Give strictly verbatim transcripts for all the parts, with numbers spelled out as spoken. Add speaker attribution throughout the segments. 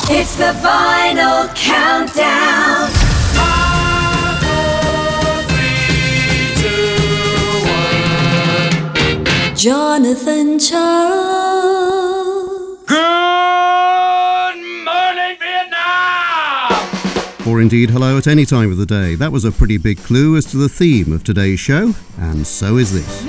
Speaker 1: It's the Vinyl Countdown.
Speaker 2: Five, four, three, two, one.
Speaker 1: Jonathan Charles.
Speaker 2: Good morning, Vietnam!
Speaker 3: Or indeed hello at any time of the day. That was a pretty big clue as to the theme of today's show, and so is this.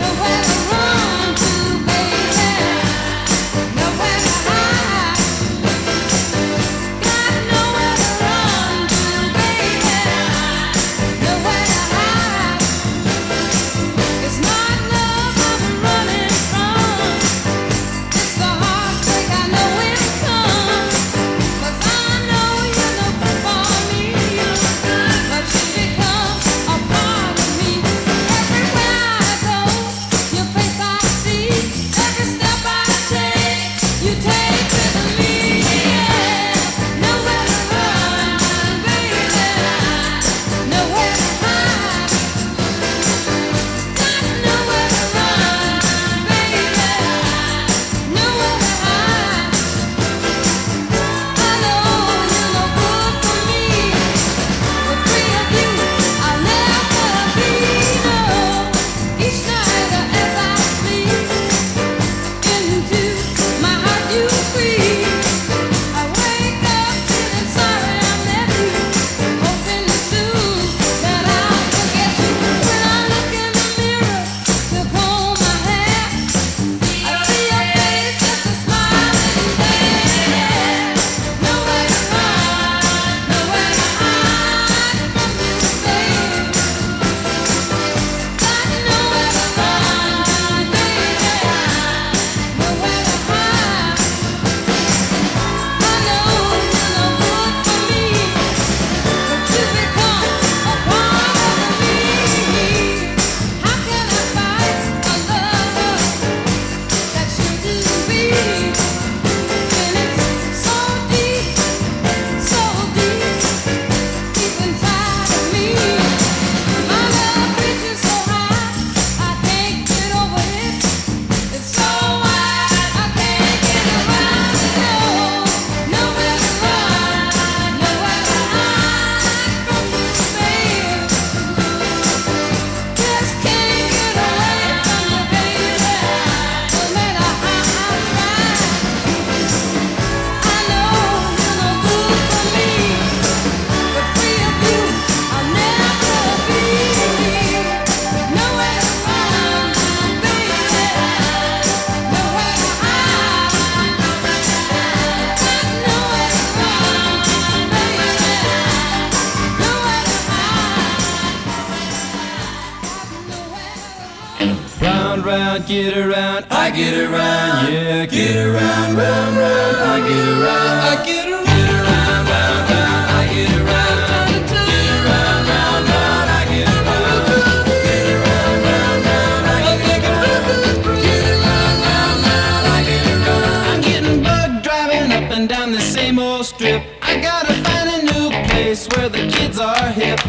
Speaker 4: Get around, I get around, yeah, get around, round, round, I get around, I get around, get around, round, round, I get around, get around, round, round, I get around, get around, round, round, I get around, get around, round, round, I get around. I'm getting bugged driving up and down the same old strip. I gotta find a new place where the kids are hip.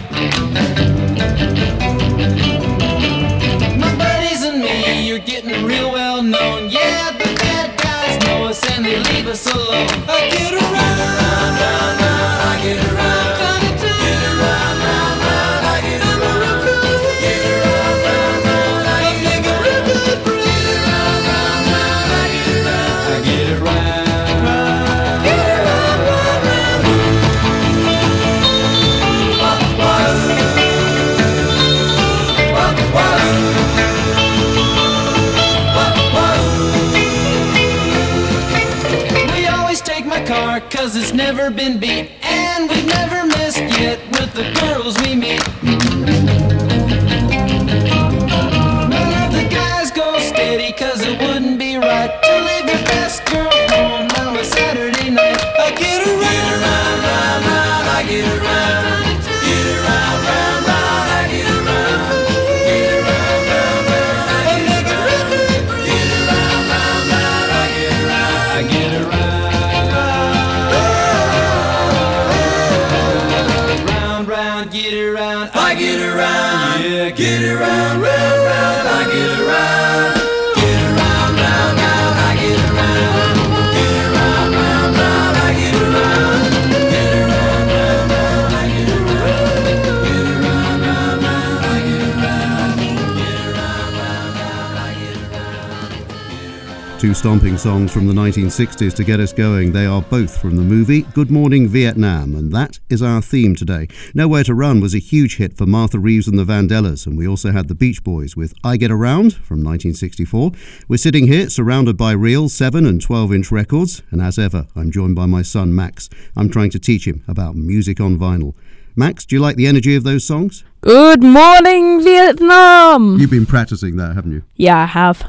Speaker 4: You're getting real well known. Yeah, the bad guys know us and they leave us alone. I get around, round, round, round, I get around. Get around, round, round, I get around. Get around, round, round, I get around. Get around, round, round, I get around. I get around. Get around, round, round. Wah, wah, wah. Car, cause it's never been beat, and we've never missed yet with the girls we meet. None of the guys go steady, cause it wouldn't be right to leave your best girl home on a Saturday night. I get around, get around, round, round, I get around, get around, round, round, I get around, get around, round, round, I get around, get around, round, round, I get around, I get around. Get around, I get around, yeah, get around, round, round, I get around, get around, round, round, I get around, get around, round, round, I get around.
Speaker 3: Two stomping songs from the nineteen sixties to get us going. They are both from the movie Good Morning Vietnam, and that is our theme today. Nowhere to Run was a huge hit for Martha Reeves and the Vandellas, and we also had the Beach Boys with I Get Around from nineteen sixty-four. We're sitting here surrounded by real seven and twelve inch records, and as ever, I'm joined by my son Max. I'm trying to teach him about music on vinyl. Max, do you like the energy of those songs?
Speaker 5: Good morning, Vietnam!
Speaker 3: You've been practicing that, haven't you?
Speaker 5: Yeah, I have.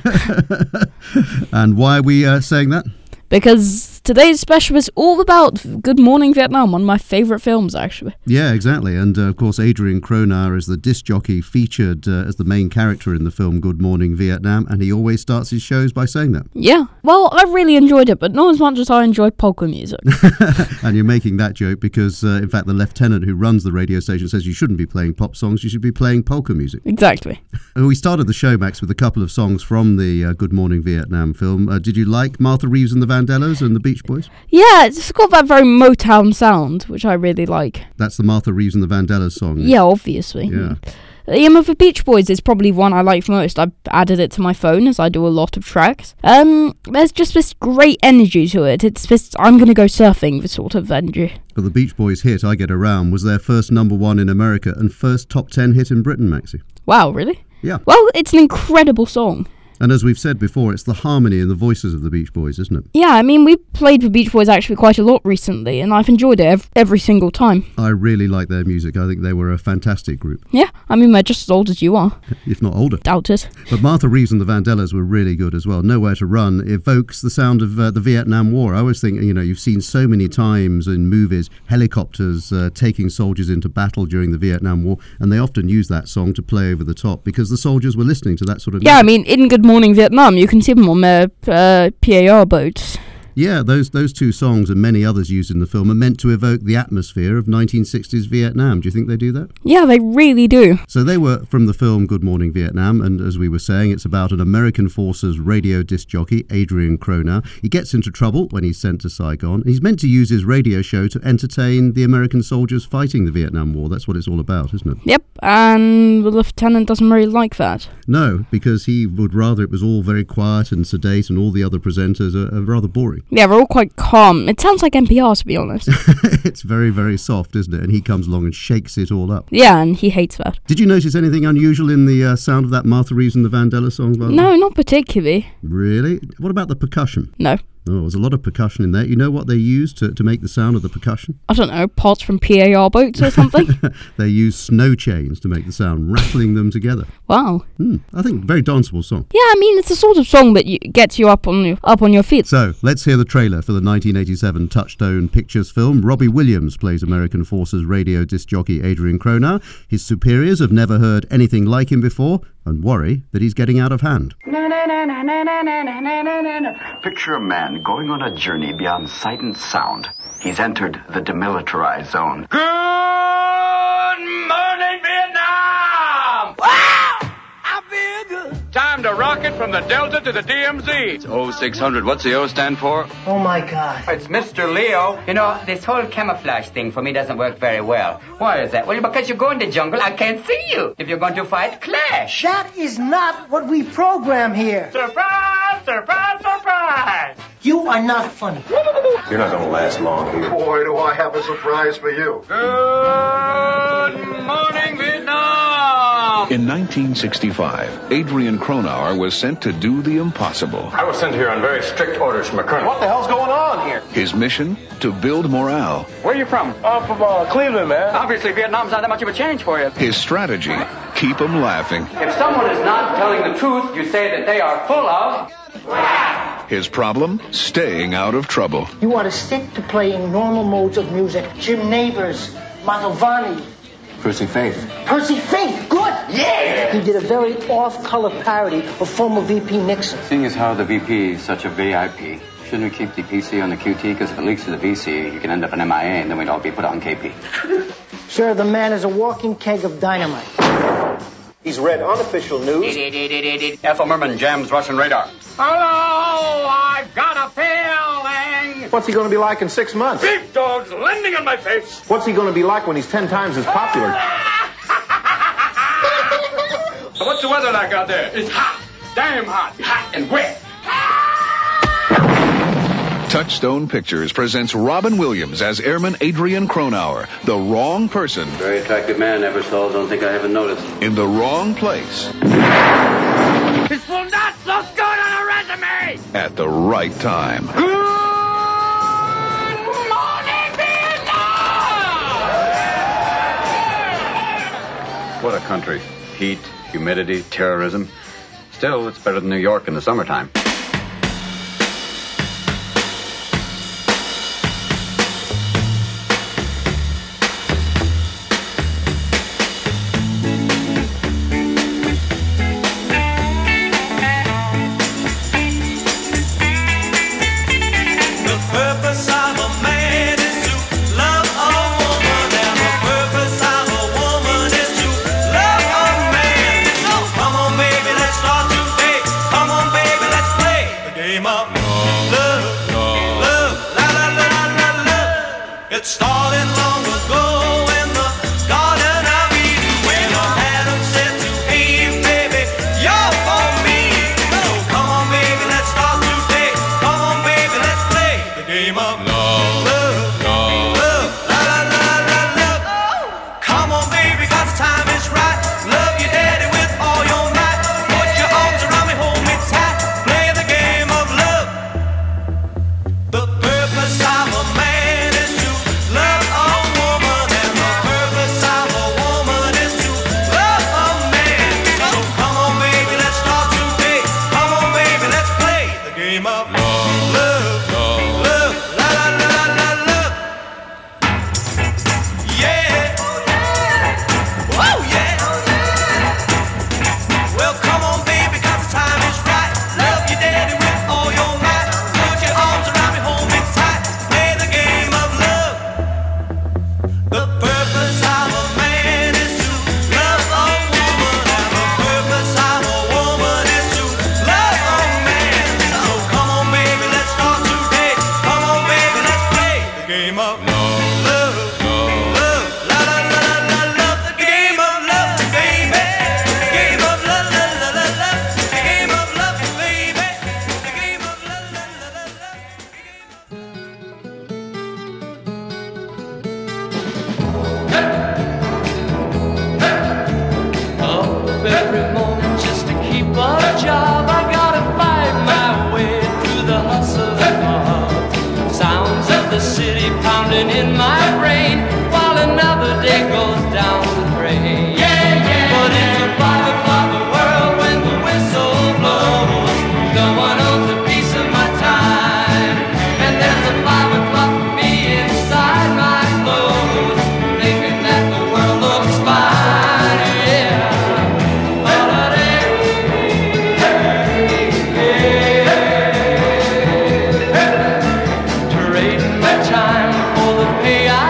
Speaker 3: And why are we uh, saying that?
Speaker 5: Because today's special is all about Good Morning Vietnam, one of my favourite films, actually.
Speaker 3: Yeah, exactly. And, uh, of course, Adrian Kronar is the disc jockey featured uh, as the main character in the film Good Morning Vietnam, and he always starts his shows by saying that.
Speaker 5: Yeah. Well, I really enjoyed it, but not as much as I enjoyed polka music.
Speaker 3: And you're making that joke because, uh, in fact, the lieutenant who runs the radio station says you shouldn't be playing pop songs, you should be playing polka music.
Speaker 5: Exactly.
Speaker 3: We started the show, Max, with a couple of songs from the uh, Good Morning Vietnam film. Uh, did you like Martha Reeves and the Vandellas and the Beach Boys?
Speaker 5: Yeah, it's got that very Motown sound, which I really like.
Speaker 3: That's the Martha Reeves and the Vandellas song.
Speaker 5: Yeah, obviously.
Speaker 3: Yeah.
Speaker 5: The of the Beach Boys is probably one I like most. I've added it to my phone as I do a lot of tracks. Um, there's just this great energy to it. It's this I'm gonna go surfing, this sort of energy.
Speaker 3: But the Beach Boys' hit, I Get Around, was their first number one in America and first top ten hit in Britain, Maxie.
Speaker 5: Wow, really?
Speaker 3: Yeah.
Speaker 5: Well, it's an incredible song.
Speaker 3: And as we've said before, it's the harmony and the voices of the Beach Boys, isn't it?
Speaker 5: Yeah, I mean, we played the Beach Boys actually quite a lot recently, and I've enjoyed it ev- every single time.
Speaker 3: I really like their music. I think they were a fantastic group.
Speaker 5: Yeah, I mean, they're just as old as you are.
Speaker 3: If not older.
Speaker 5: Doubt it.
Speaker 3: But Martha Reeves and the Vandellas were really good as well. Nowhere to Run evokes the sound of uh, the Vietnam War. I always think, you know, you've seen so many times in movies helicopters uh, taking soldiers into battle during the Vietnam War, and they often use that song to play over the top because the soldiers were listening to that sort of
Speaker 5: Yeah,
Speaker 3: music.
Speaker 5: I mean, in Good Morning Vietnam, you can see them on their uh, P A R boats.
Speaker 3: Yeah, those those two songs and many others used in the film are meant to evoke the atmosphere of nineteen sixties Vietnam. Do you think they do that?
Speaker 5: Yeah, they really do.
Speaker 3: So they were from the film Good Morning Vietnam, and as we were saying, it's about an American Forces radio disc jockey, Adrian Kronar. He gets into trouble when he's sent to Saigon. He's meant to use his radio show to entertain the American soldiers fighting the Vietnam War. That's what it's all about, isn't it?
Speaker 5: Yep, and the lieutenant doesn't really like that.
Speaker 3: No, because he would rather it was all very quiet and sedate and all the other presenters are, are rather boring.
Speaker 5: Yeah, they're all quite calm. It sounds like N P R, to be honest.
Speaker 3: It's very, very soft, isn't it? And he comes along and shakes it all up.
Speaker 5: Yeah, and he hates that.
Speaker 3: Did you notice anything unusual in the uh, sound of that Martha Reeves and the Vandellas song? By the way?
Speaker 5: No, not particularly.
Speaker 3: Really? What about the percussion?
Speaker 5: No.
Speaker 3: Oh, there's a lot of percussion in there. You know what they use to, to make the sound of the percussion?
Speaker 5: I don't know, parts from P A R boats or something?
Speaker 3: They use snow chains to make the sound, rattling them together.
Speaker 5: Wow.
Speaker 3: Hmm, I think very danceable song.
Speaker 5: Yeah, I mean, it's the sort of song that you, gets you up on you, up on your feet.
Speaker 3: So, let's hear the trailer for the nineteen eighty-seven Touchstone Pictures film. Robbie Williams plays American Forces radio disc jockey Adrian Kronar. His superiors have never heard anything like him before and worry that he's getting out of hand.
Speaker 6: Picture a man going on a journey beyond sight and sound. He's entered the demilitarized zone.
Speaker 2: Good morning, Vietnam! Wow! I feel good. Time to rocket from the Delta to the D M Z.
Speaker 6: It's oh six hundred. What's the O stand for?
Speaker 7: Oh my God.
Speaker 8: It's Mister Leo. You know, this whole camouflage thing for me doesn't work very well. Why is that? Well, because you go in the jungle, I can't see you. If you're going to fight, clash.
Speaker 7: That is not what we program here.
Speaker 2: Surprise, surprise, surprise!
Speaker 7: You are not funny.
Speaker 9: You're not gonna last long here.
Speaker 10: Boy, do I have a surprise for you.
Speaker 2: Good morning, Vietnam!
Speaker 11: In nineteen sixty-five, Adrian Kronar was sent to do the impossible.
Speaker 9: I was sent here on very strict orders from a colonel.
Speaker 10: What the hell's going on here?
Speaker 11: His mission? To build morale.
Speaker 2: Where are you from?
Speaker 10: I'm from uh, Cleveland, man.
Speaker 8: Obviously, Vietnam's not that much of a change for you.
Speaker 11: His strategy? Keep him laughing.
Speaker 8: If someone is not telling the truth, you say that they are full of...
Speaker 11: His problem? Staying out of trouble.
Speaker 7: You are to stick to playing normal modes of music. Jim Neighbors, Mantovani,
Speaker 9: Percy Faith.
Speaker 7: Percy Faith, good! Yeah! He did a very off-color parody of former V P Nixon.
Speaker 6: Seeing as how the V P is such a V I P, shouldn't we keep the P C on the Q T? Because if it leaks to the V C, you can end up an M I A and then we'd all be put on K P.
Speaker 7: Sir, the man is a walking keg of dynamite.
Speaker 10: He's read unofficial news.
Speaker 8: Ethel Merman jams Russian radar.
Speaker 2: Hello, I've got a feeling.
Speaker 10: What's he going to be like in six months?
Speaker 2: Big dogs landing on my face.
Speaker 10: What's he going to be like when he's ten times as popular?
Speaker 2: What's the weather like out there? It's hot. Damn hot. Hot and wet.
Speaker 11: Touchstone Pictures presents Robin Williams as Airman Adrian Cronauer, the wrong person.
Speaker 6: Very attractive man, never saw. Don't think I haven't noticed.
Speaker 11: In the wrong place.
Speaker 2: This will not look good on a resume!
Speaker 11: At the right time.
Speaker 2: Good morning, Vietnam!
Speaker 6: What a country. Heat, humidity, terrorism. Still, it's better than New York in the summertime.
Speaker 4: Time for the payout.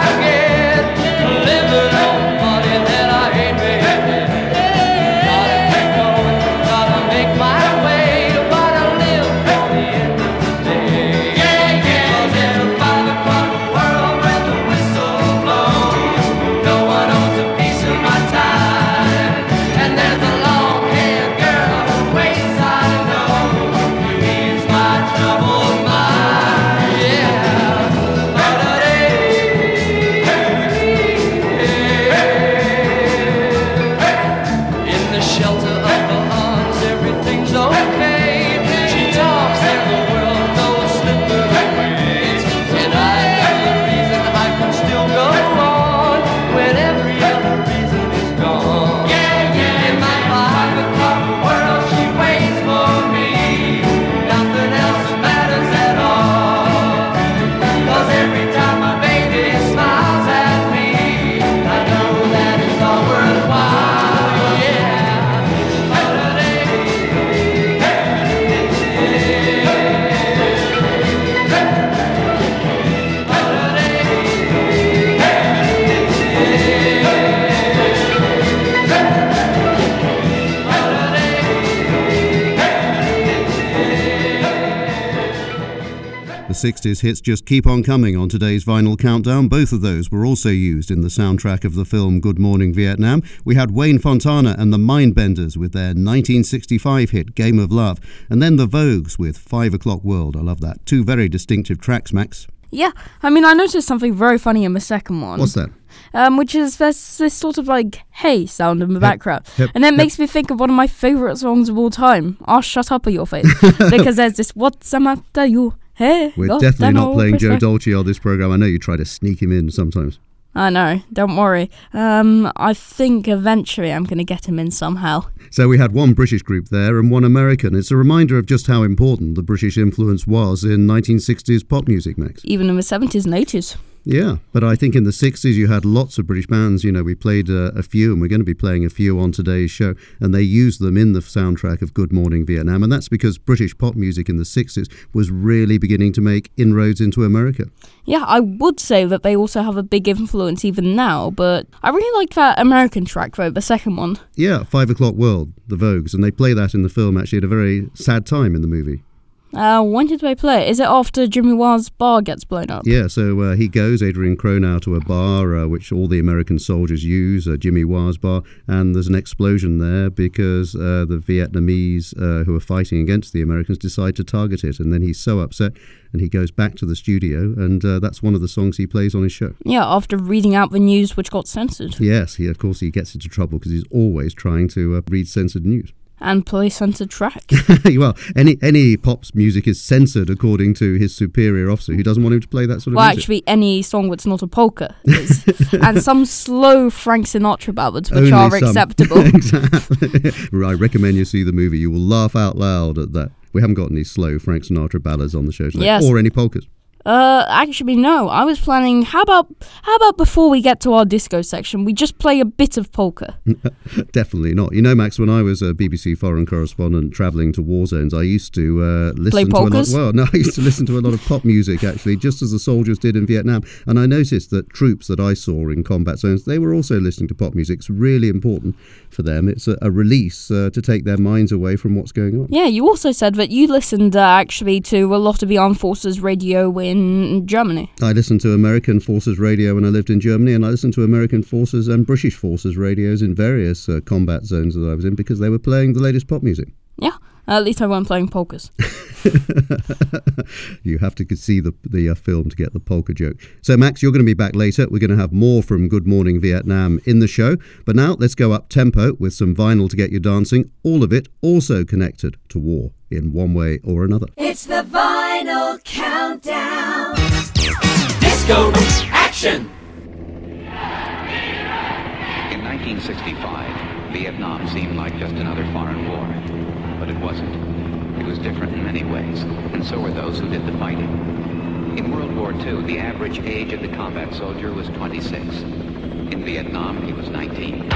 Speaker 3: sixties hits just keep on coming on today's Vinyl Countdown. Both of those were also used in the soundtrack of the film Good Morning Vietnam. We had Wayne Fontana and the Mindbenders with their nineteen sixty-five hit Game of Love, and then the Vogues with Five O'Clock World. I love that. Two very distinctive tracks, Max.
Speaker 5: Yeah, I mean, I noticed something very funny in the second one.
Speaker 3: What's that?
Speaker 5: Um, which is there's this sort of like hey sound in the background,
Speaker 3: yep,
Speaker 5: and it
Speaker 3: yep.
Speaker 5: makes me think of one of my favourite songs of all time. Oh, shut up, or your face, because there's this what's the matter, you hey.
Speaker 3: We're definitely not playing Joe Dolce on this program. I know you try to sneak him in sometimes.
Speaker 5: I know, don't worry. Um, I think eventually I'm going to get him in somehow.
Speaker 3: So we had one British group there and one American. It's a reminder of just how important the British influence was in nineteen sixties pop music, Max.
Speaker 5: Even in the seventies and eighties.
Speaker 3: Yeah, but I think in the sixties you had lots of British bands. You know, we played uh, a few, and we're going to be playing a few on today's show, and they used them in the soundtrack of Good Morning Vietnam, and that's because British pop music in the sixties was really beginning to make inroads into America.
Speaker 5: Yeah, I would say that they also have a big influence even now, but I really like that American track, though, the second one.
Speaker 3: Yeah, Five O'Clock World, the Vogues, and they play that in the film, actually, at a very sad time in the movie.
Speaker 5: Uh, when did they play it? Is it after Jimmy Wa's bar gets blown up?
Speaker 3: Yeah, so uh, he goes, Adrian Cronau, to a bar uh, which all the American soldiers use, uh, Jimmy Wa's bar, and there's an explosion there because uh, the Vietnamese uh, who are fighting against the Americans decide to target it, and then he's so upset and he goes back to the studio, and uh, that's one of the songs he plays on his show.
Speaker 5: Yeah, after reading out the news which got censored.
Speaker 3: Yes, he, of course he gets into trouble because he's always trying to uh, read censored news.
Speaker 5: And play censored track.
Speaker 3: Well, any any pop's music is censored according to his superior officer, who doesn't want him to play that sort of
Speaker 5: well,
Speaker 3: music.
Speaker 5: Well, actually, any song that's not a polka is. And some slow Frank Sinatra ballads, which
Speaker 3: Only
Speaker 5: are
Speaker 3: some.
Speaker 5: acceptable.
Speaker 3: Exactly. I recommend you see the movie. You will laugh out loud at that. We haven't got any slow Frank Sinatra ballads on the show today,
Speaker 5: yes.
Speaker 3: or any polkas.
Speaker 5: Uh, actually, no. I was planning, how about how about before we get to our disco section, we just play a bit of polka?
Speaker 3: Definitely not. You know, Max, when I was a B B C foreign correspondent travelling to war zones, I used to uh, listen
Speaker 5: play
Speaker 3: to
Speaker 5: polkas?
Speaker 3: a lot. Well, no, I used to listen to a lot of pop music, actually, just as the soldiers did in Vietnam. And I noticed that troops that I saw in combat zones, they were also listening to pop music. It's really important for them. It's a, a release uh, to take their minds away from what's going on.
Speaker 5: Yeah, you also said that you listened uh, actually to a lot of the Armed Forces radio in Germany.
Speaker 3: I listened to American Forces radio when I lived in Germany, and I listened to American Forces and British Forces radios in various uh, combat zones that I was in because they were playing the latest pop music.
Speaker 5: Yeah, uh, at least I weren't playing polkas.
Speaker 3: You have to see the, the uh, film to get the polka joke. So, Max, you're going to be back later. We're going to have more from Good Morning Vietnam in the show. But now let's go up tempo with some vinyl to get you dancing. All of it also connected to war in one way or another.
Speaker 1: It's the Vinyl Countdown.
Speaker 4: Disco action!
Speaker 12: In nineteen sixty-five, Vietnam seemed like just another foreign war. But it wasn't. It was different in many ways, and so were those who did the fighting. In World War Two, the average age of the combat soldier was twenty-six. In Vietnam, he was nineteen.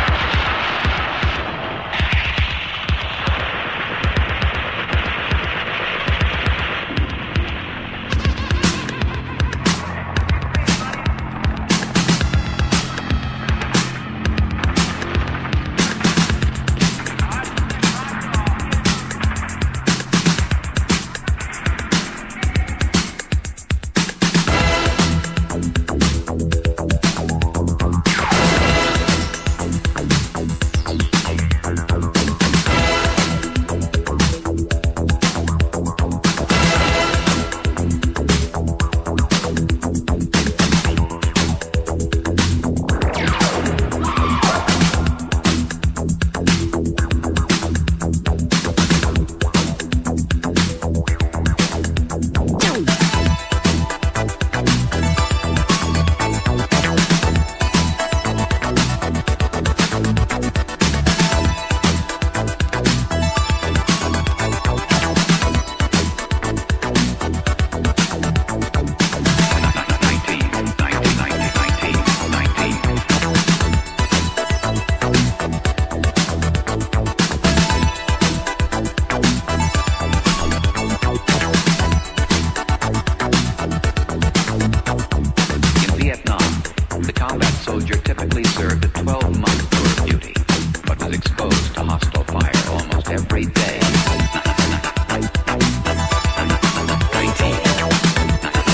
Speaker 12: Every day. nineteen.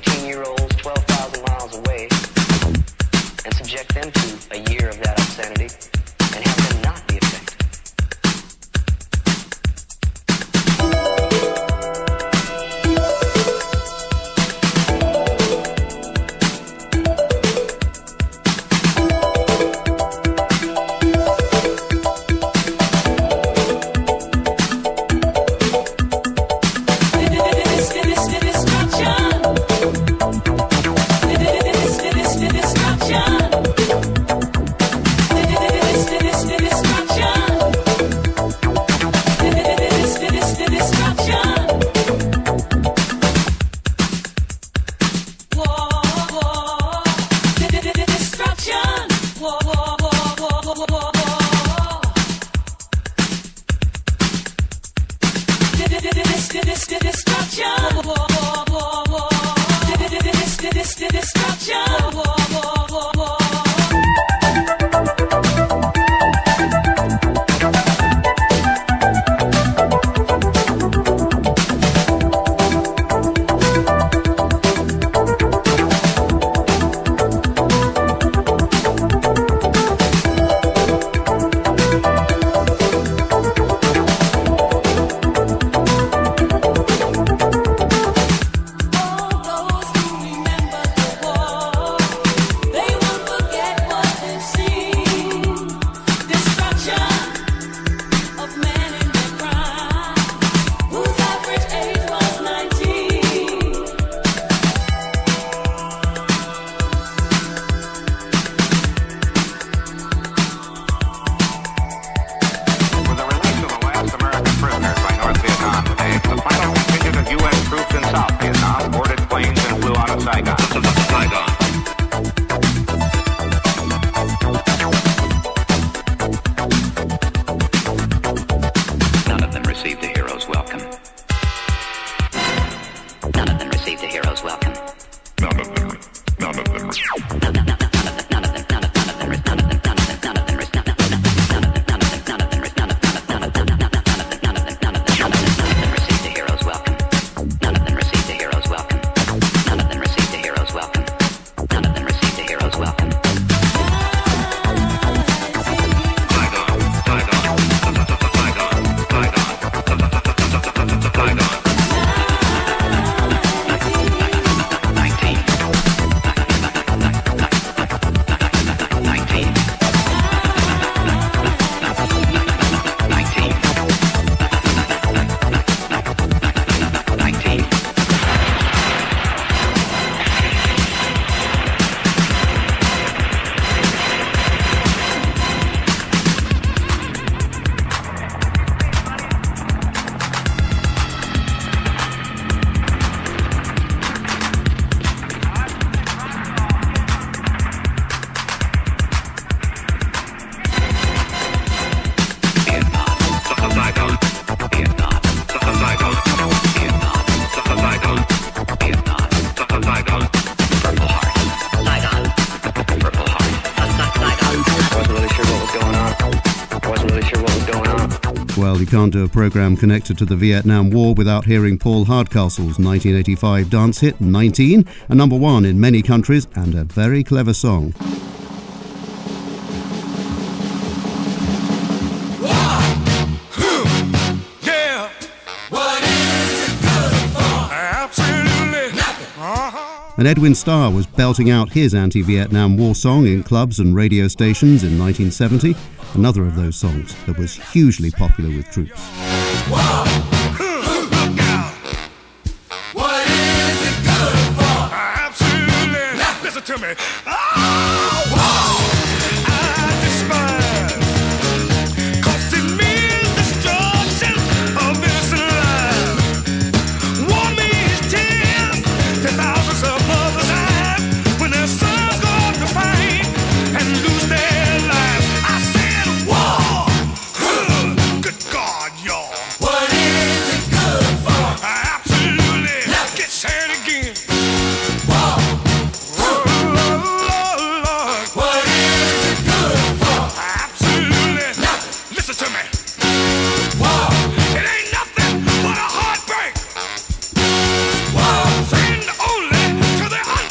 Speaker 13: eighteen-year-olds twelve thousand miles away and subject them to a year of that obscenity and have them not be affected.
Speaker 3: Well, you can't do a programme connected to the Vietnam War without hearing Paul Hardcastle's nineteen eighty-five dance hit, nineteen, a number one in many countries and a very clever song. And Edwin Starr was belting out his anti-Vietnam War song in clubs and radio stations in nineteen seventy, another of those songs that was hugely popular with troops.
Speaker 4: Whoa. Look out. What is it good for? Absolutely. Now listen to me. Oh, whoa. I despise. 'Cause it means destruction of innocent lives. War means tears to thousands of mothers' eyes when their sons go up to fight and lose their lives. I said war. Good God, y'all. What is it good for? Absolutely. Now get sad again. War. Oh, Lord,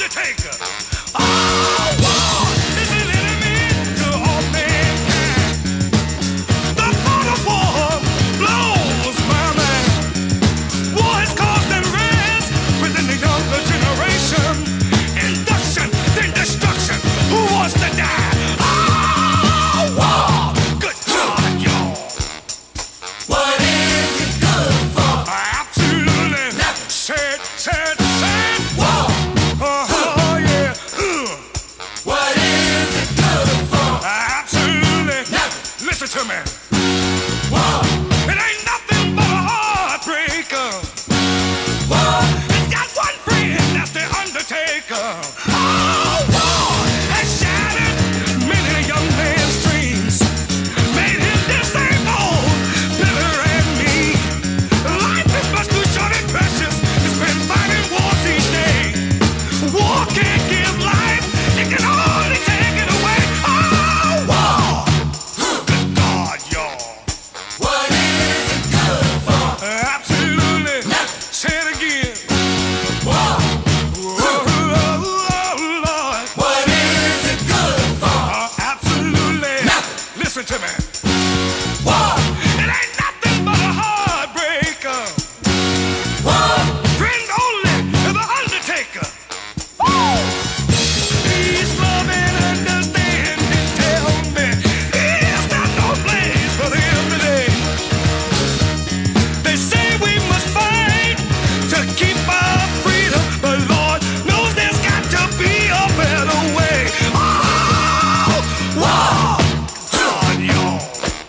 Speaker 14: Undertaker. Oh, war is an enemy to all mankind. The thought of war blows my mind. War has caused unrest within the younger generation. Induction, then destruction. Who wants to die? Oh, war. Good God, y'all. What is it good for? Absolutely. Sad, sad, sad. War. Oh, yeah. Ugh. What is it good for? Absolutely. Nothing. Listen to me. War. It ain't nothing but a heartbreaker. War. It's got one friend, that's the Undertaker. Oh, war has shattered many young man's dreams, made him disabled, bitter and mean. Life is much too short and precious. It's been fighting wars each day. War can't give life, it can only take it away. Oh, war. Good God, y'all. What is it good for? Absolutely. Say it again. War. Oh, Lord. What is it good for? Absolutely. Listen to me. War. It ain't nothing but a heartbreaker. War. Friend only to the Undertaker. Woo! Peace, love, and understanding. Tell me, is there no place for them today? They say we must fight to keep our freedom, but Lord knows there's got to be a better way. Oh, war, God, y'all.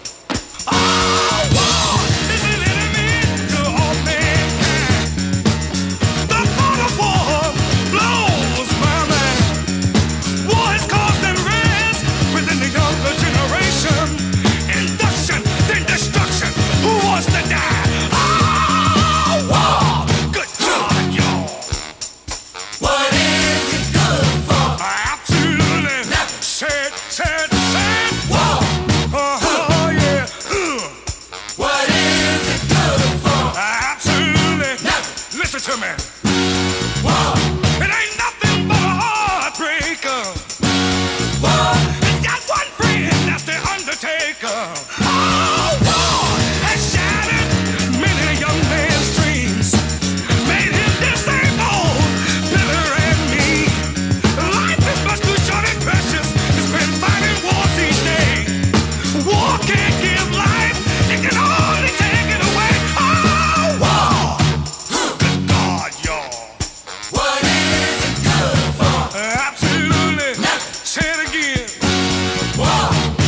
Speaker 14: Oh, war is an enemy to all mankind. The thought of war blows my mind. War has caused unrest within the younger generation. Induction, then destruction. Who wants to die? Oh, war. Good God, y'all. What is it good for? Absolutely. Sad, sad, sad. War. Oh, yeah. Ugh. What is it good for? Absolutely. Listen to me. War. It ain't nothing but a heartbreaker. War. It's got one friend, that's the Undertaker. Oh, war has shattered many young man's dreams, made him disabled, bitter and mean. Life is much too short and precious. It's been fighting wars each day. War can't give life, it can only take it away. Oh, war. Good God, y'all. What is it good for? Absolutely. Say it again. War.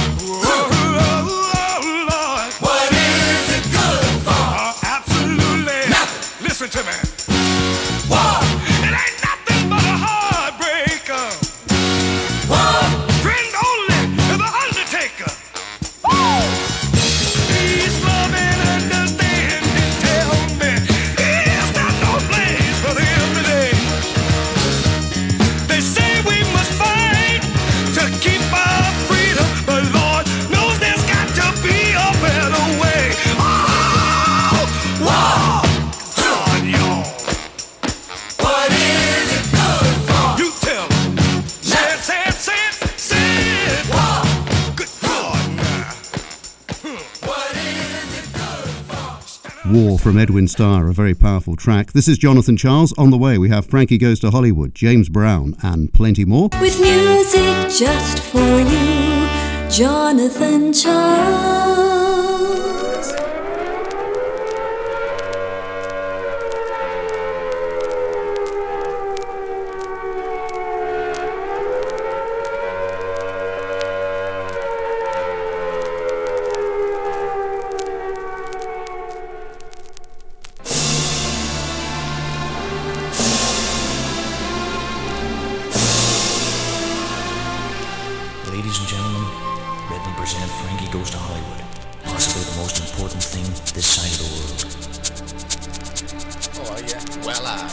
Speaker 14: Oh, Lord. What is it good for? Absolutely. Listen to me. War. It ain't nothing but a heartbreaker. War. Friend only to the Undertaker. Woo! Peace, love, and understanding. Tell me, is there no place for them today? They say we must fight to keep our freedom, but Lord knows there's got to be a better way. Oh, war, God, y'all. What is it good for? You tell me. Say it, say it, say it, say it. War. Good God, now. What is it good for?
Speaker 3: War from Edwin Starr, a very powerful track. This is Jonathan Charles. On the way, we have Frankie Goes to Hollywood, James Brown, and plenty more.
Speaker 1: With music just for you, Jonathan Charles.
Speaker 15: Ladies and gentlemen, let me present Frankie Goes to Hollywood, possibly the most important thing this side of the world.
Speaker 16: Oh, yeah. Well, uh...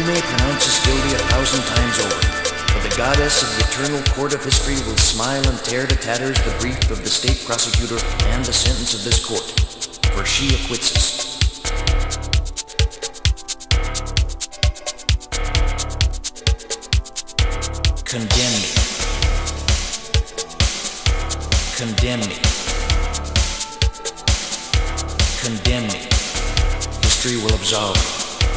Speaker 15: may pronounce us guilty a thousand times over, but the goddess of the eternal court of history will smile and tear to tatters the brief of the state prosecutor and the sentence of this court, for she acquits us. Condemn me. Condemn me. Condemn me. History will absolve me.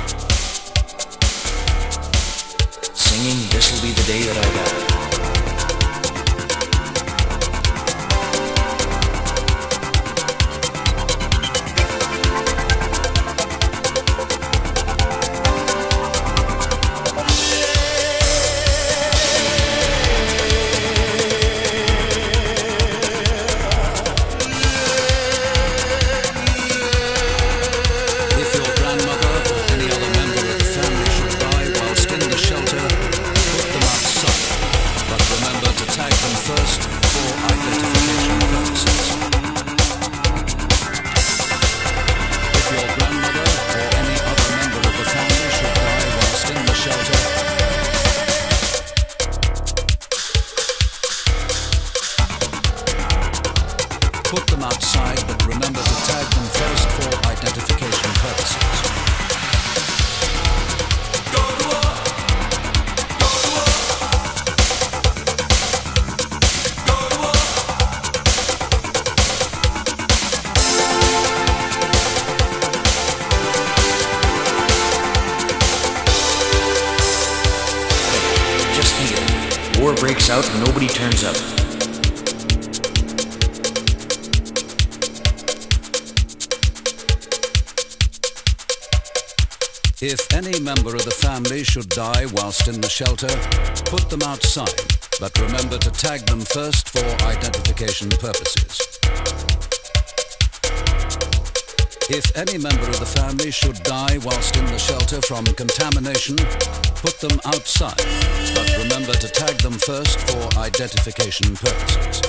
Speaker 15: Singing, this will be the day that I die. War breaks out and nobody turns up.
Speaker 16: If any member of the family should die whilst in the shelter, put them outside, but remember to tag them first for identification purposes. If any member of the family should die whilst in the shelter from contamination, put them outside, but remember to tag them first for identification purposes.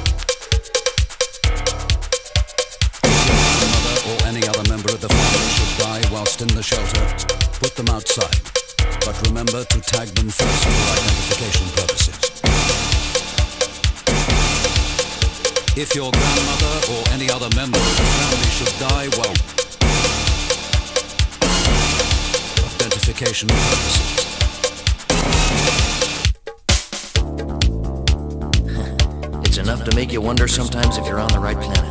Speaker 16: If your mother or any other member of the family should die whilst in the shelter, put them outside, but remember to tag them first for identification purposes. If your grandmother or any other member of the family should die while identification purposes.
Speaker 15: It's enough to make you wonder sometimes if you're on the right planet.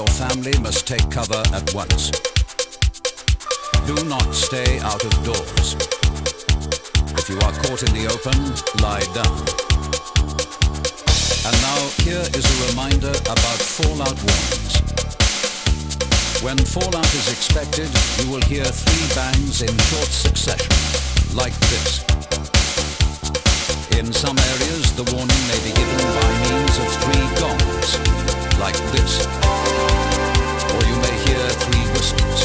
Speaker 16: your family must take cover at once. Do not stay out of doors. If you are caught in the open, lie down. And now here is a reminder about fallout warnings. When fallout is expected, you will hear three bangs in short succession, like this. In some areas, the warning may be given by means of three gongs, like this. Or you may hear three whistles.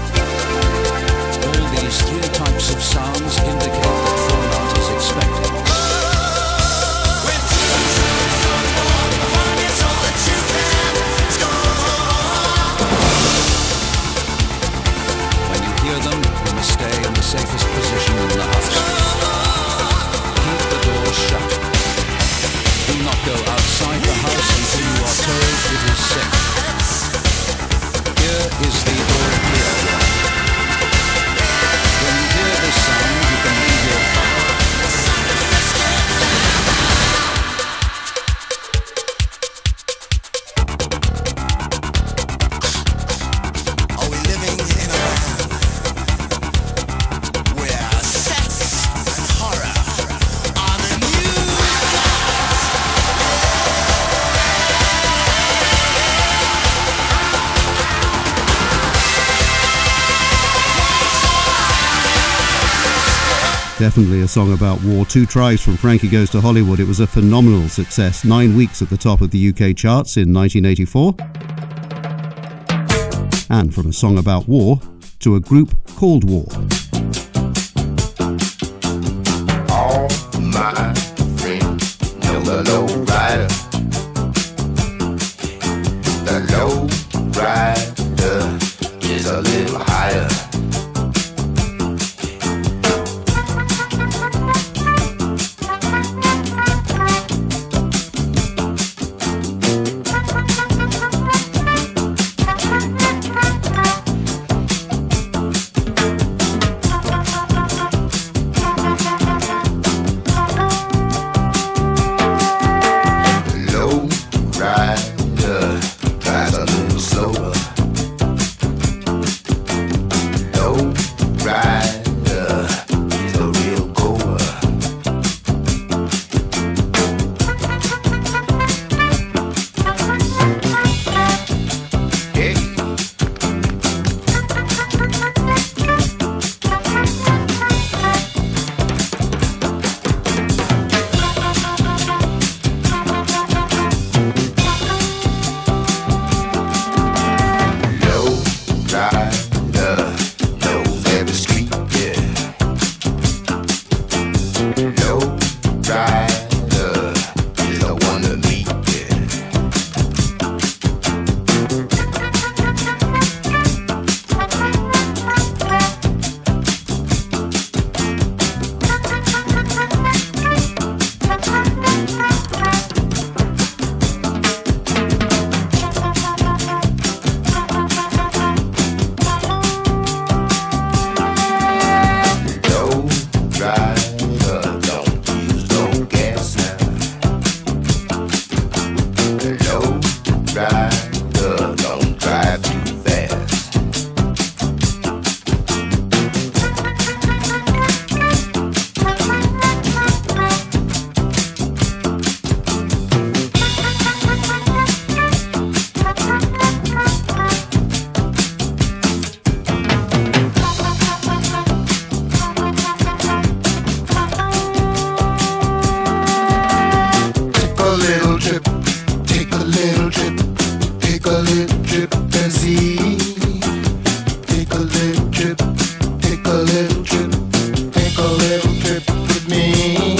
Speaker 16: All these three types of sounds indicate that fallout is expected. When you hear them, you must stay in the safest position in the house. Keep the door shut. Do not go outside the house until you are told it is safe. Here is the all clear one. When you hear this sound, you can leave your car.
Speaker 14: Are we living in a land where sex and horror are the news?
Speaker 3: Definitely a song about war. Two Tribes from Frankie Goes to Hollywood. It was a phenomenal success. Nine weeks at the top of the U K charts in nineteen eighty-four. And from a song about war to a group called War.
Speaker 14: All my friends know the low rider. The low rider is a little higher. Low rider drives a little slower. Low rider is a real goer. Hey. Low rider knows every street, yeah. Low rider is the one to meet, yeah. Low rider don't use no gas now. Low rider don't drive too fast. Take a little trip, take a little trip, take a little trip and see. Take a little trip, take a little trip, take a little trip with me.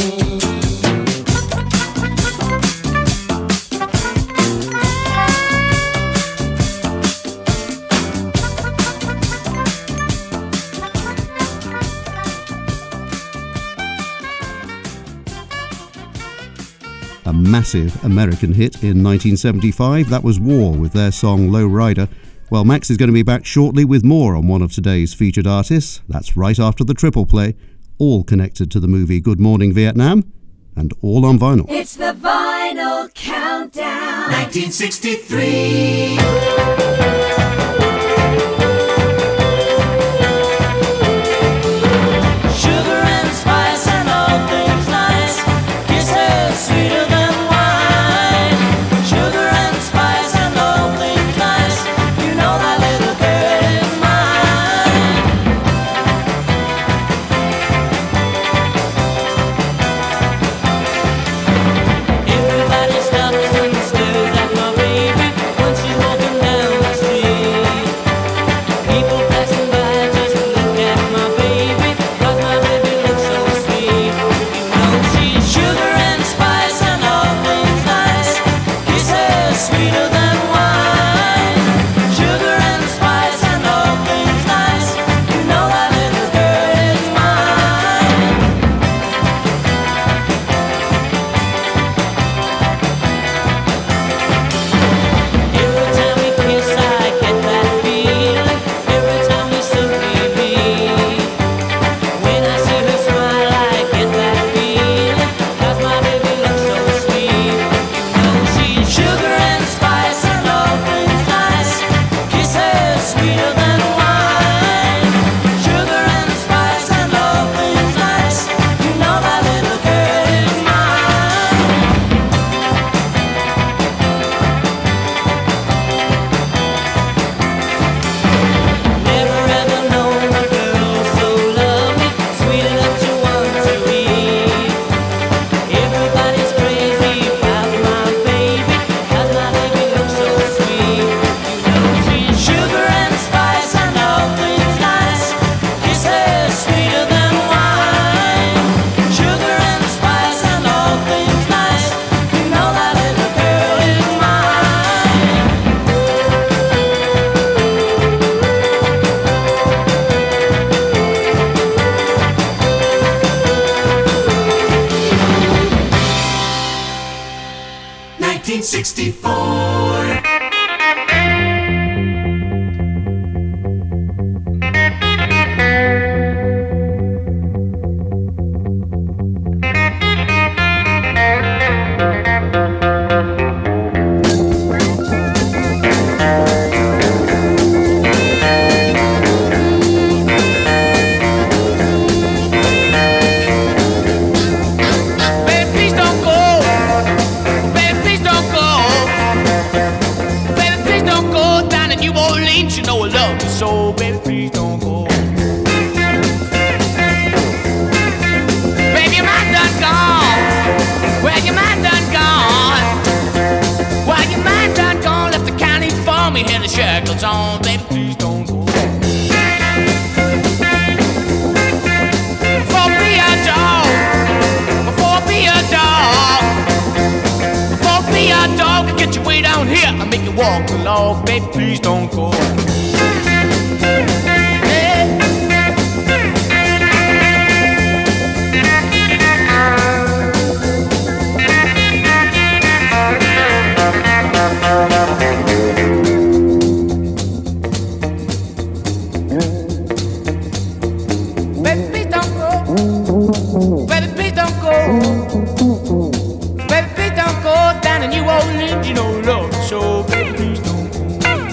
Speaker 3: A massive American hit in nineteen seventy-five. That was War with their song Low Rider. Well, Max is going to be back shortly with more on one of today's featured artists. That's right after the triple play, all connected to the movie Good Morning Vietnam, and all on vinyl.
Speaker 1: It's the vinyl. Final countdown.
Speaker 14: nineteen sixty-three.
Speaker 4: Sugar and spice and all things nice. Kisses sweeter than wine. Sugar and spice and all things nice. You know that little girl is mine. Everybody stops and stares at my baby when she's walking down the street. People passing by just look at my baby, 'cause my baby looks so sweet. You know she's sugar and spice and all things nice. Kisses sweeter than wine. Sugar and spice and all things nice. You know that little girl is mine. Every time we kiss, I get that feeling. Every time we still be. When I see her smile, I get that feeling. 'Cause my baby looks so sweet. You know she's sugar and spice and all things nice. Kisses sweeter than wine. Sugar and spice and all things nice. You know that little girl is mine. Never ever known a girl so lovely, sweet enough to want to eat. Everybody's crazy about my baby, 'cause my baby looks so sweet. You know she's sugar and spice and all things nice. Kisses sweeter than wine. Sugar and spice and all things nice. You know that little girl is mine.
Speaker 14: nineteen sixty-four.
Speaker 2: Baby, please don't go. Baby, please don't go. Baby, please don't go down to New Orleans. You know I love you so. Baby, please don't go. Baby, your mind done gone. Well, your mind done gone. Well, your mind done gone. Left the county for me. Had the shackles on. Baby, please don't go. For be a dog. For be a dog. For be a dog. Get your way down here. I make you walk along. Baby, please don't go. Hey. Baby, please don't go. Baby, please don't go. Baby, please don't go down to New Orleans. You know love you so. Baby, please don't go.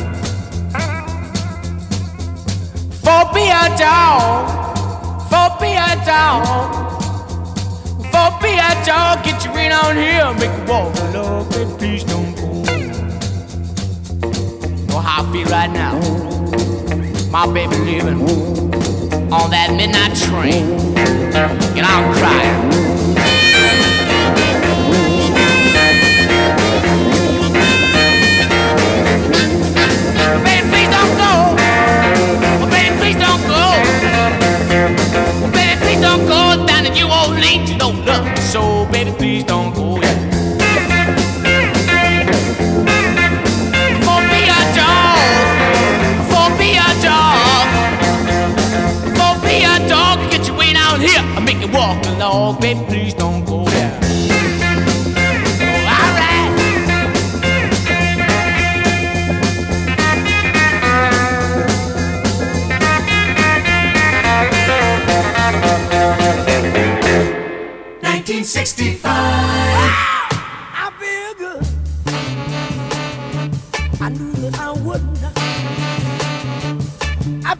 Speaker 2: For be a dog. For be a dog. For be a dog. Get your in on here. Make you walk along. Baby, please don't go. Know how I feel right now. My baby living on that midnight train. Get out crying. Baby, please don't go. Oh, baby, please don't go. Oh, baby, please don't go down to New Orleans. You don't love me so. Baby, please don't go. Yeah. For be a dog. For be a dog. For be a dog. Get your way down here. I make you walk along. Baby, please don't go. Yeah. Oh, all right.
Speaker 14: nineteen sixty-five.
Speaker 2: I've been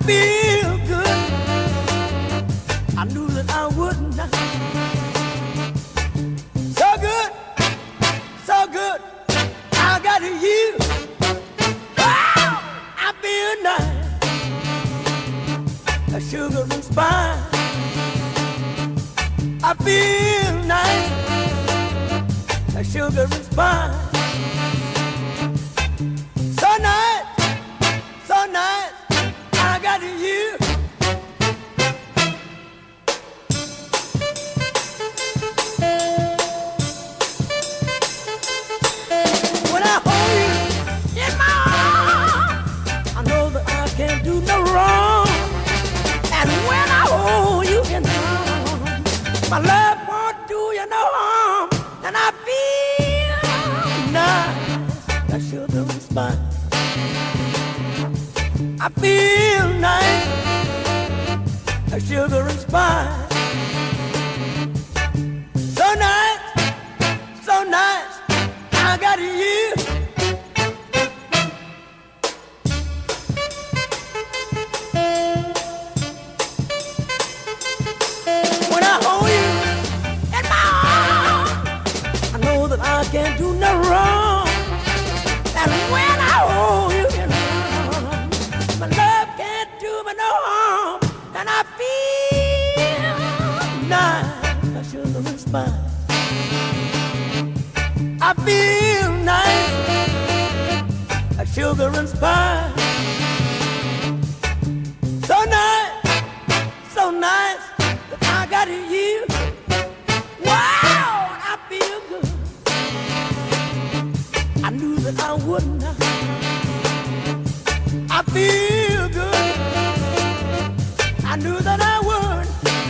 Speaker 14: feel good. I knew that I would not. So good, so good. I got you. Wow, I feel nice. A sugar and spice. I feel nice. A sugar and spice. So nice, so nice. I got you. When I hold you in my arms, I know that I can't do no wrong. And when I hold you in my arms, my love won't do you no harm. And I feel nice, that sugar and spice. I feel nice, like sugar and spice. So nice, so nice, I got you. When I hold you in my arms, I know that I can't do no wrong. And when I hold you in my arms, my love can't do me no harm, and I feel nice, like sugar and spice. I feel nice, like sugar and spice. So nice, so nice, that I got you. Wow, I feel good. I knew that I would not. I feel good. I knew that I would.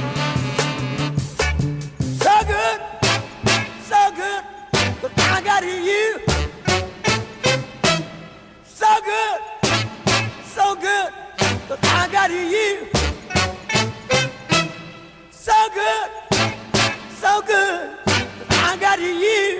Speaker 14: So good, so good, but I got you. So good, so good, but I got you. So good, so good, but I got you.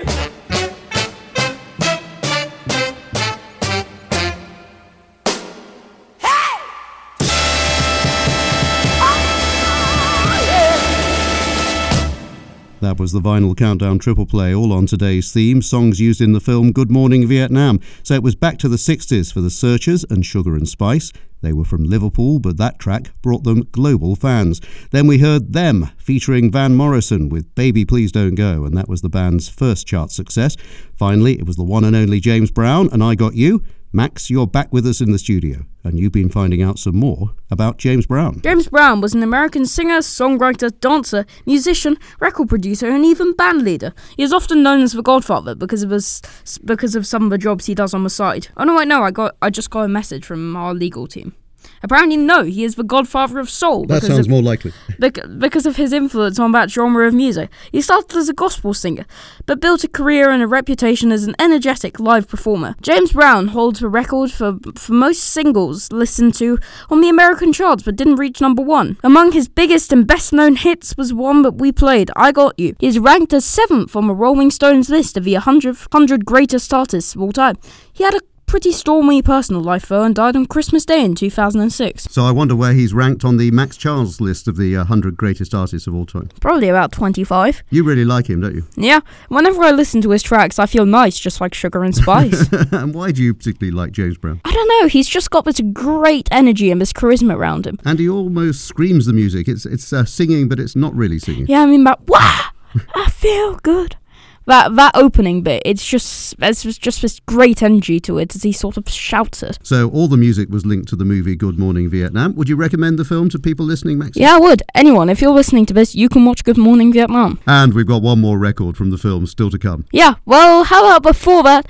Speaker 3: That was the Vinyl Countdown Triple Play, all on today's theme, songs used in the film Good Morning Vietnam. So it was back to the sixties for the Searchers and Sugar and Spice. They were from Liverpool, but that track brought them global fans. Then we heard Them, featuring Van Morrison with Baby Please Don't Go, and that was the band's first chart success. Finally, it was the one and only James Brown, and I Got You. Max, you're back with us in the studio, and you've been finding out some more about James Brown.
Speaker 5: James Brown was an American singer, songwriter, dancer, musician, record producer, and even band leader. He is often known as the Godfather because of his, because of some of the jobs he does on the side. Oh no, wait, no, I got, I just got a message from our legal team. Apparently, no, he is the godfather of soul.
Speaker 3: That sounds
Speaker 5: of,
Speaker 3: more likely.
Speaker 5: bec- because of his influence on that genre of music. He started as a gospel singer, but built a career and a reputation as an energetic live performer. James Brown holds the record for, for most singles listened to on the American charts, but didn't reach number one. Among his biggest and best-known hits was one that we played, I Got You. He is ranked as seventh on the Rolling Stones list of the one hundred, one hundred greatest artists of all time. He had a pretty stormy personal life though, and died on Christmas Day in two thousand six.
Speaker 3: So I wonder where he's ranked on the Max Charles list of the uh, one hundred greatest artists of all time.
Speaker 5: Probably about twenty-five.
Speaker 3: You really like him, don't you?
Speaker 5: Yeah. Whenever I listen to his tracks, I feel nice, just like Sugar and Spice.
Speaker 3: And why do you particularly like James Brown?
Speaker 5: I don't know. He's just got this great energy and this charisma around him.
Speaker 3: And he almost screams the music. It's it's uh, singing, but it's not really singing.
Speaker 5: Yeah, I mean, but wow, I feel good. That that opening bit, it's just there's just this great energy to it as he sort of shouts it.
Speaker 3: So all the music was linked to the movie Good Morning Vietnam. Would you recommend the film to people listening, Max?
Speaker 5: Yeah, I would. Anyone, if you're listening to this, you can watch Good Morning Vietnam.
Speaker 3: And we've got one more record from the film still to come.
Speaker 5: Yeah, well, how about before that,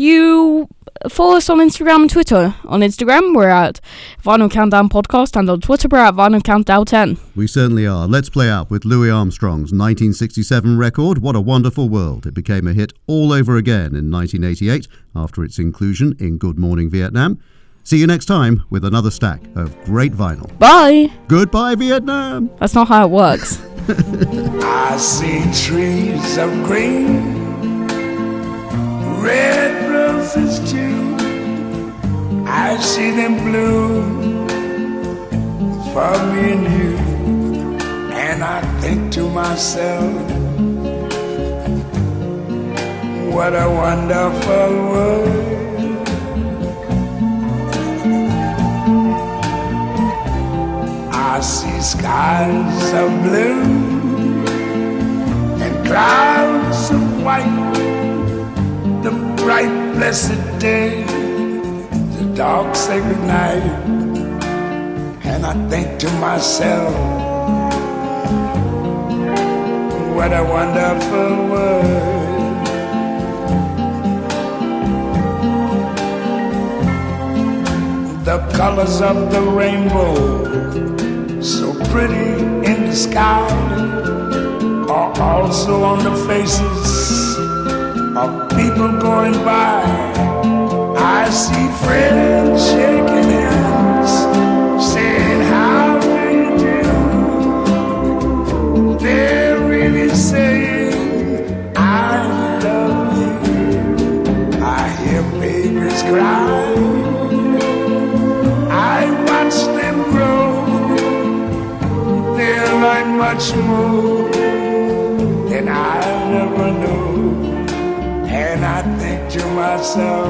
Speaker 5: you follow us on Instagram and Twitter. On Instagram, we're at Vinyl Countdown Podcast, and on Twitter, we're at Vinyl Countdown ten.
Speaker 3: We certainly are. Let's play out with Louis Armstrong's nineteen sixty-seven record, What a Wonderful World. It became a hit all over again in nineteen eighty-eight after its inclusion in Good Morning Vietnam. See you next time with another stack of great vinyl.
Speaker 5: Bye!
Speaker 3: Goodbye, Vietnam!
Speaker 5: That's not how it works.
Speaker 14: I see trees of green, red roses too. I see them bloom
Speaker 17: for me and you. And I think to myself, what a wonderful world. I see skies of blue and clouds of white, the bright blessed day, the dark sacred night. And I think to myself, what a wonderful world. The colors of the rainbow, so pretty in the sky, are also on the faces of people going by. I see friends shaking hands, saying how do you do. They're really saying I love you. I hear babies cry, I watch them grow. They'll learn much more than I never knew. And I think to myself,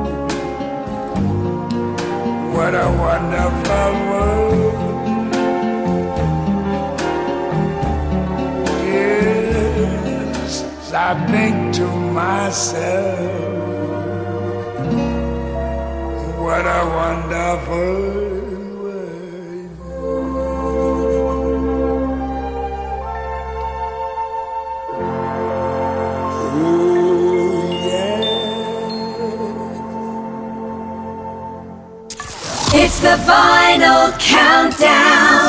Speaker 17: what a wonderful world. Yes, I think to myself, what a wonderful
Speaker 1: It's the Vinyl Countdown.